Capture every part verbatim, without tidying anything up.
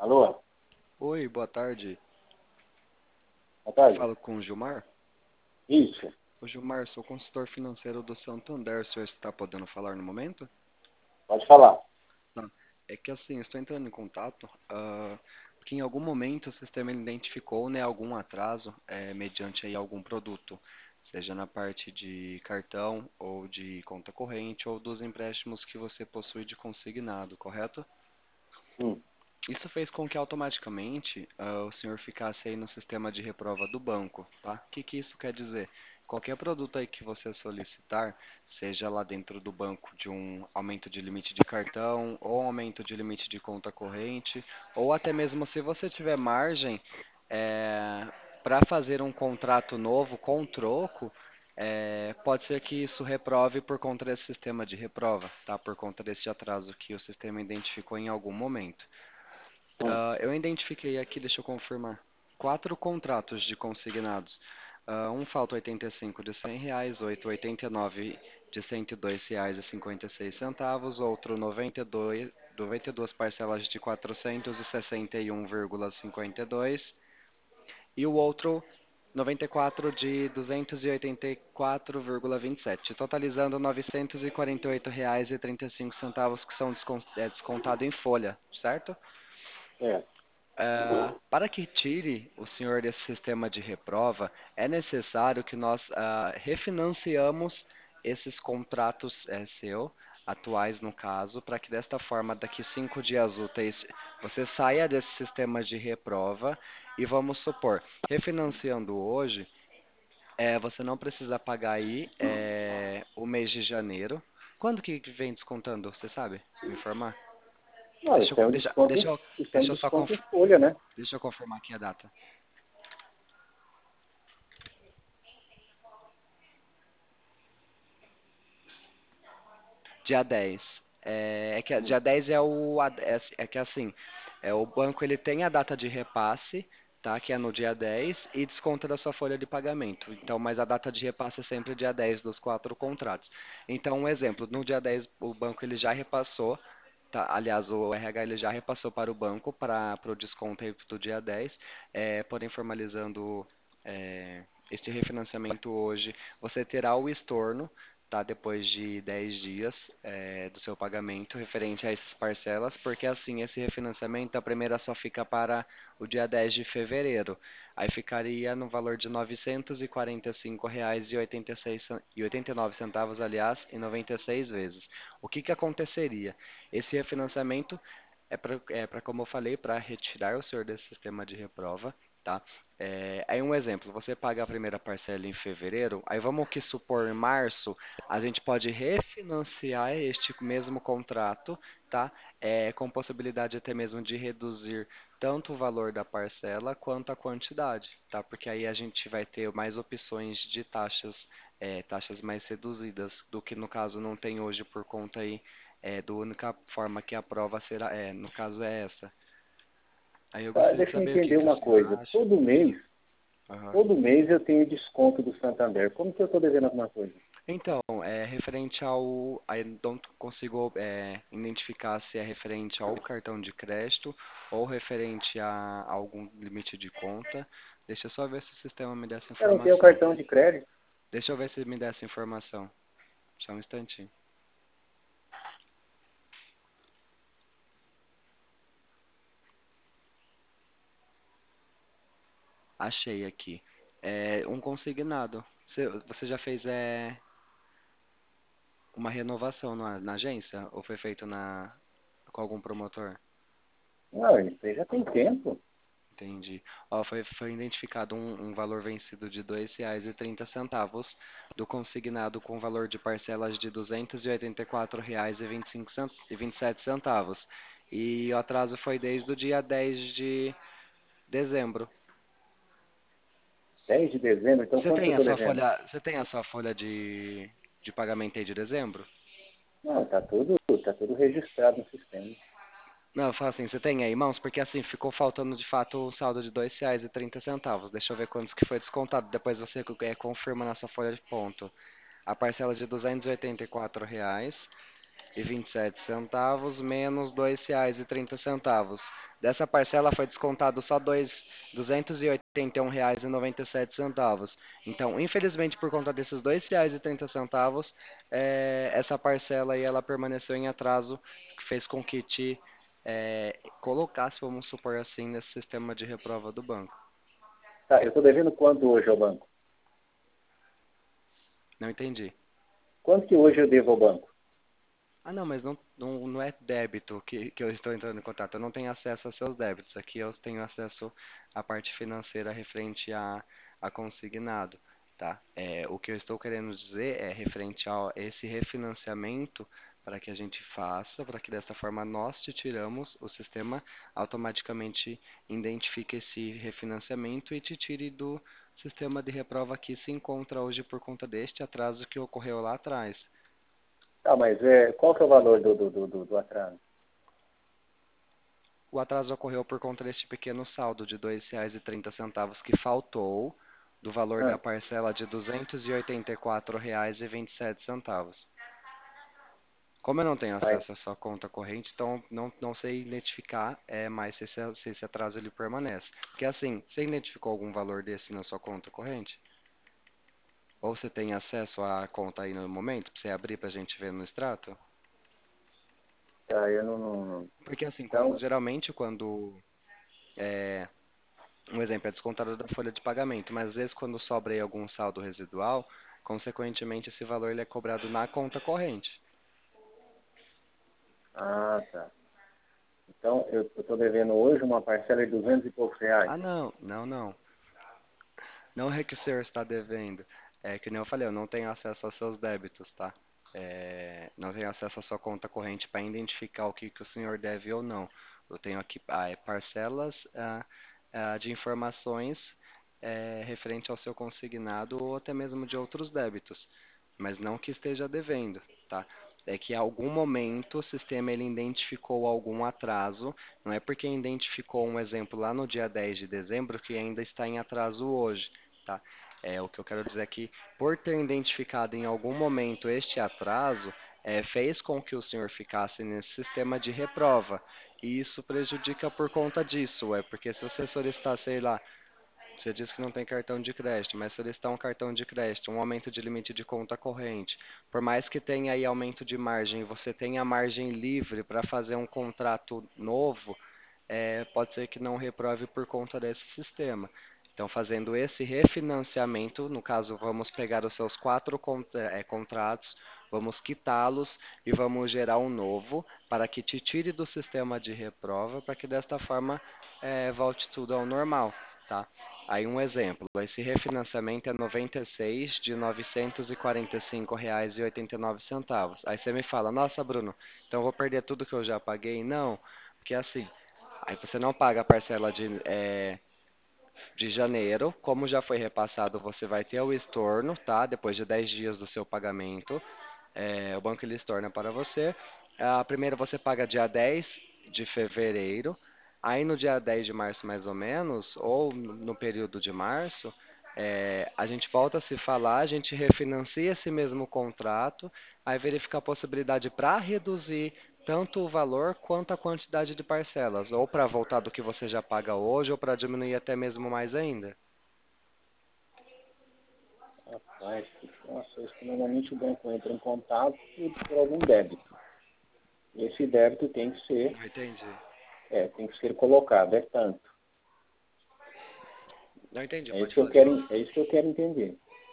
Alô, Oi, boa tarde. boa tarde. Falo com o Gilmar. Isso, Ô Gilmar, sou consultor financeiro do Santander. O senhor está podendo falar no momento? pode falar. Não. É que assim, estou entrando em contato, ah, porque em algum momento o sistema identificou, né, algum atraso, eh, mediante aí algum produto, seja na parte de cartão ou de conta corrente ou dos empréstimos que você possui de consignado, correto? Hum, Isso fez com que automaticamente ah, o senhor ficasse aí no sistema de reprova do banco, tá? O que que isso quer dizer? Qualquer produto aí que você solicitar, seja lá dentro do banco de um aumento de limite de cartão, ou um aumento de limite de conta corrente, ou até mesmo se você tiver margem para fazer um contrato novo com troco, eh, pode ser que isso reprove por conta desse sistema de reprova, tá? Por conta desse atraso que o sistema identificou em algum momento. hum. Ah, eu identifiquei aqui, deixa eu confirmar, quatro contratos de consignados. Ah, um falta oitenta e cinco de cem reais, outro oitenta e nove de cento e dois reais e cinquenta e seis centavos, outro noventa e dois, noventa e duas parcelas de quatrocentos e sessenta e um vírgula cinquenta e dois e o outro noventa e quatro de duzentos e oitenta e quatro vírgula vinte e sete, totalizando novecentos e quarenta e oito reais e trinta e cinco centavos que são descon- é, descontado em folha, certo? É. Ah, para que tire o senhor desse sistema de reprova, é necessário que nós ah, refinanciamos esses contratos eh, seu, atuais no caso, para que desta forma, daqui cinco dias úteis, você saia desse sistema de reprova e vamos supor, refinanciando hoje, eh, você não precisa pagar aí eh, o mês de janeiro. Quando que vem descontando? Você sabe me informar? Não, Deixa isso é eu, um deixa, desconto, deixa em- eu, isso é um deixa eu só desconto em conf- folha, né? deixa eu confirmar aqui a data. Dia dez. É, é que Hum. dia dez é o ad- é, assim- é que assim, é o banco ele tem a data de repasse, tá? Que é no dia dez e desconta da sua folha de pagamento. Então, mas a data de repasse é sempre dia dez dos quatro contratos. Então, um exemplo, no dia dez o banco ele já repassou, tá? Aliás, o R H ele já repassou para o banco para o desconto aí do dia dez, é, porém formalizando é, este refinanciamento hoje, você terá o estorno, tá? Depois de dez dias é, do seu pagamento referente a essas parcelas, porque assim, esse refinanciamento, a primeira só fica para o dia dez de fevereiro. Aí ficaria no valor de novecentos e quarenta e cinco reais e oitenta e seis cen- e oitenta e nove centavos, aliás, em noventa e seis vezes. O que que aconteceria? Esse refinanciamento é para, é para, como eu falei, para retirar o senhor desse sistema de reprova, tá? É, aí um exemplo, você paga a primeira parcela em fevereiro, aí vamos que supor em março, a gente pode refinanciar este mesmo contrato, tá? É, com possibilidade até mesmo de reduzir tanto o valor da parcela quanto a quantidade, tá? Porque aí a gente vai ter mais opções de taxas, é, taxas mais reduzidas do que no caso não tem hoje por conta aí é, da única forma que a prova será, é, no caso é essa. Aí eu Tá, gostaria de deixa eu saber o que entender que o uma senhor coisa. acha. Todo mês, Aham. todo mês eu tenho desconto do Santander. Como que eu estou devendo alguma coisa? Então, é referente ao. Aí não consigo é, identificar se é referente ao cartão de crédito ou referente a algum limite de conta. Deixa eu só ver se o sistema me dá essa Eu não tenho informação. cartão de crédito. Deixa eu ver se me dá essa informação. Só um instantinho. Achei aqui. É um consignado. Você, você já fez é, uma renovação na, na agência? Ou foi feito na, com algum promotor? Não, isso aí já tem tempo. Entendi. Ó, foi, foi identificado um, um valor vencido de dois reais e trinta centavos do consignado com valor de parcelas de duzentos e oitenta e quatro reais e vinte e cinco cent- e vinte e sete centavos. E o atraso foi desde o dia dez de dezembro. dez de dezembro, então Você quanto que eu tem a estou sua devendo? folha, você tem a sua folha de, de pagamento aí de dezembro? Não, tá tudo, tá tudo registrado no sistema. Não, eu falo assim, você tem aí, mãos? Porque assim, ficou faltando de fato o saldo de dois reais e trinta centavos. Deixa eu ver quantos que foi descontado. Depois você é, confirma na sua folha de ponto. A parcela de duzentos e oitenta e quatro reais e vinte e sete centavos menos dois reais e trinta centavos. Dessa parcela foi descontado só dois, duzentos e oitenta e um reais e noventa e sete centavos. Então, infelizmente, por conta desses dois reais e trinta centavos, é, essa parcela aí ela permaneceu em atraso, que fez com que te é, colocasse, vamos supor assim, nesse sistema de reprova do banco. Tá, eu estou devendo quanto hoje ao banco? Não entendi. Quanto que hoje eu devo ao banco? Ah, não, mas não, não, não é débito que, que eu estou entrando em contato. Eu não tenho acesso aos seus débitos. Aqui eu tenho acesso à parte financeira referente a, a consignado, tá? É, o que eu estou querendo dizer é referente a esse refinanciamento para que a gente faça, para que dessa forma nós te tiramos, o sistema automaticamente identifique esse refinanciamento e te tire do sistema de reprova que se encontra hoje por conta deste atraso que ocorreu lá atrás. Tá, mas é, qual que é o valor do, do, do, do do atraso? O atraso ocorreu por conta deste pequeno saldo de dois reais e trinta centavos que faltou do valor da Ah, parcela de duzentos e oitenta e quatro reais e vinte e sete centavos. Como eu não tenho mas, acesso à sua conta corrente, então não, não sei identificar é, mais se esse, se esse atraso ele permanece. Porque assim, você identificou algum valor desse na sua conta corrente? Ou você tem acesso à conta aí no momento, para você abrir para a gente ver no extrato? tá, eu não, não, não. Porque assim, quando, Então, geralmente quando é, um exemplo é descontado da folha de pagamento, mas às vezes quando sobra aí algum saldo residual, consequentemente esse valor ele é cobrado na conta corrente. ah, tá. Então, eu estou devendo hoje uma parcela de duzentos e poucos reais. Ah, não, não, não. Não é que o senhor está devendo. É que nem eu falei, eu não tenho acesso aos seus débitos, tá? É, não tenho acesso à sua conta corrente para identificar o que, que o senhor deve ou não. Eu tenho aqui ah, é parcelas ah, ah, de informações é, referente ao seu consignado ou até mesmo de outros débitos, mas não que esteja devendo, tá? É que em algum momento o sistema ele identificou algum atraso, não é porque identificou um exemplo lá no dia dez de dezembro que ainda está em atraso hoje, tá? É, o que eu quero dizer é que, por ter identificado em algum momento este atraso, é, fez com que o senhor ficasse nesse sistema de reprova. E isso prejudica por conta disso, é porque se você solicitar, sei lá, você diz que não tem cartão de crédito, mas solicitar um cartão de crédito, um aumento de limite de conta corrente, por mais que tenha aí aumento de margem, você tenha margem livre para fazer um contrato novo, é, pode ser que não reprove por conta desse sistema. Então, fazendo esse refinanciamento, no caso, vamos pegar os seus quatro contra- é, contratos, vamos quitá-los e vamos gerar um novo para que te tire do sistema de reprova, para que desta forma é, volte tudo ao normal, tá? Aí um exemplo, esse refinanciamento é noventa e seis de novecentos e quarenta e cinco reais e oitenta e nove centavos. Aí você me fala, nossa, Bruno, então eu vou perder tudo que eu já paguei? Não, porque assim, aí você não paga a parcela de, é, de janeiro, como já foi repassado, você vai ter o estorno, tá? Depois de dez dias do seu pagamento, é, o banco ele estorna para você. A primeira você paga dia dez de fevereiro, aí no dia dez de março mais ou menos, ou no período de março, é, a gente volta a se falar, a gente refinancia esse mesmo contrato, aí verifica a possibilidade para reduzir tanto o valor quanto a quantidade de parcelas, ou para voltar do que você já paga hoje, ou para diminuir até mesmo mais ainda. rapaz, nossa, isso que normalmente o banco entra em contato por, por algum débito. Esse débito tem que ser, Não entendi. é, tem que ser colocado, é tanto. Não entendi, É isso pode que eu falar de quero, novo. é isso que eu quero entender.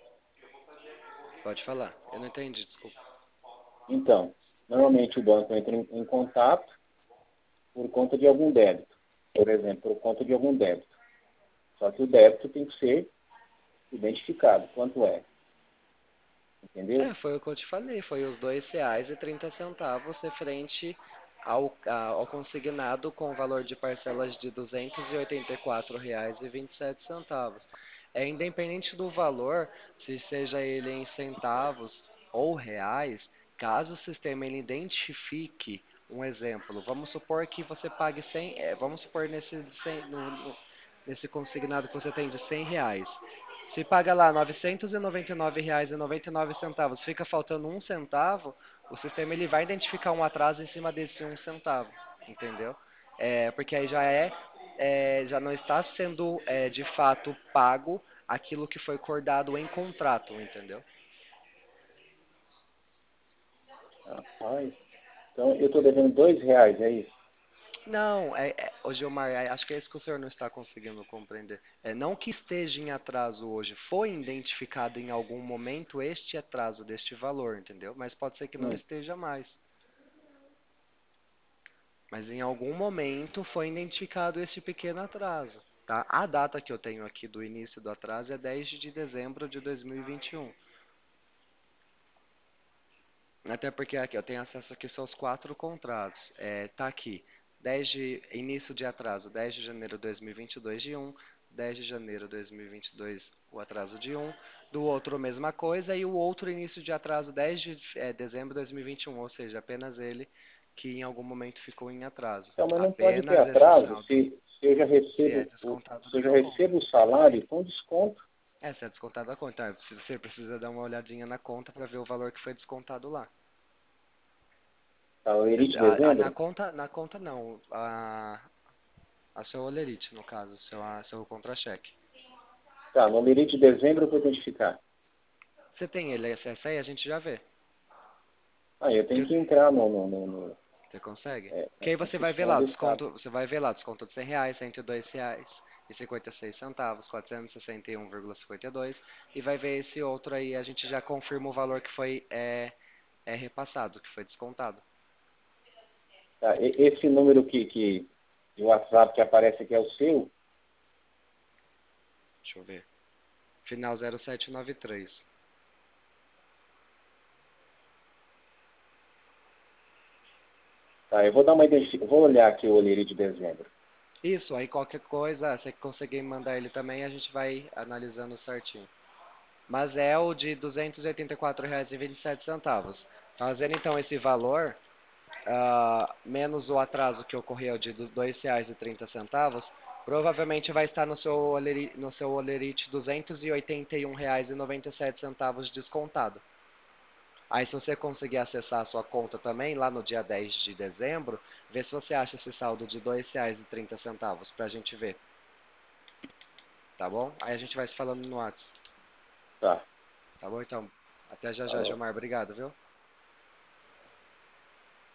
Pode falar. Eu não entendi, desculpa. Então, normalmente o banco entra em, em contato por conta de algum débito. Por exemplo, por conta de algum débito. Só que o débito tem que ser identificado. Quanto é? É, Entendeu? foi o que eu te falei, foi os dois reais e trinta centavos referente ao, a- ao consignado com o valor de parcelas de duzentos e oitenta e quatro reais e vinte e sete centavos. É independente do valor, se seja ele em centavos ou reais, caso o sistema ele identifique um exemplo, vamos supor que você pague cem, é, vamos supor nesse, cem no- no- nesse consignado que você tem de cem reais. Se paga lá novecentos e noventa e nove reais e noventa e nove centavos, fica faltando um centavo, o sistema ele vai identificar um atraso em cima desse um centavo, entendeu? É, porque aí já é, é, já não está sendo é, de fato pago aquilo que foi acordado em contrato, entendeu? Rapaz. Então, eu estou devendo dois reais, é isso? Não, é, é, ô Gilmar, é, acho que é isso que o senhor não está conseguindo compreender. É, não que esteja em atraso hoje, foi identificado em algum momento este atraso deste valor, entendeu? Mas pode ser que não Hum. esteja mais. Mas em algum momento foi identificado este pequeno atraso, tá? A data que eu tenho aqui do início do atraso é dez de dezembro de dois mil e vinte e um. Até porque aqui eu tenho acesso aqui aos quatro contratos. É, tá aqui, dez de início de atraso, dez de janeiro de dois mil e vinte e dois de um, dez de janeiro de dois mil e vinte e dois o atraso de um, do outro a mesma coisa e o outro início de atraso dez de é, dezembro de dois mil e vinte e um, ou seja, apenas ele que em algum momento ficou em atraso. Então, mas não pode ter Apenas esse atraso saldo, se, se eu já se é recebo o, descontado se da eu já sua conta. recebo o salário com desconto. É, se é descontado da conta. Você precisa dar uma olhadinha na conta para ver o valor que foi descontado lá. Tá, o Cê- Elite a- a- na dezembro? conta, na conta não. A, a seu olerite, no caso, seu, a, seu contra-cheque. Tá, no Elite dezembro eu vou identificar. Você tem ele acesso aí? A gente já vê. Ah, eu tenho Que- que entrar no, no, no, no Você consegue? é, Que aí na você vai ver função lá, do Estado. desconto, você vai ver lá, desconto de cem reais, cento e dois reais e cinquenta e seis centavos, quatrocentos e sessenta e um vírgula cinquenta e dois, e vai ver esse outro aí, a gente já confirma o valor que foi é, é repassado, que foi descontado. Tá, e- esse número que, que de WhatsApp que aparece aqui é o seu? Deixa eu ver. Final zero sete nove três. Tá, eu vou dar uma identificação. Vou olhar aqui o Olerite de dezembro. Isso, aí qualquer coisa, se conseguir mandar ele também, a gente vai analisando certinho. Mas é o de duzentos e oitenta e quatro reais e vinte e sete centavos. Fazendo então esse valor, ah, menos o atraso que ocorreu de dois reais e trinta centavos, provavelmente vai estar no seu, oleri, no seu olerite duzentos e oitenta e um reais e noventa e sete centavos descontado. Aí se você conseguir acessar a sua conta também, lá no dia dez de dezembro, vê se você acha esse saldo de dois reais e trinta centavos pra gente ver, tá bom? Aí a gente vai se falando no WhatsApp, Tá, tá bom? Então, até já já, falou. Gilmar. Obrigado, viu?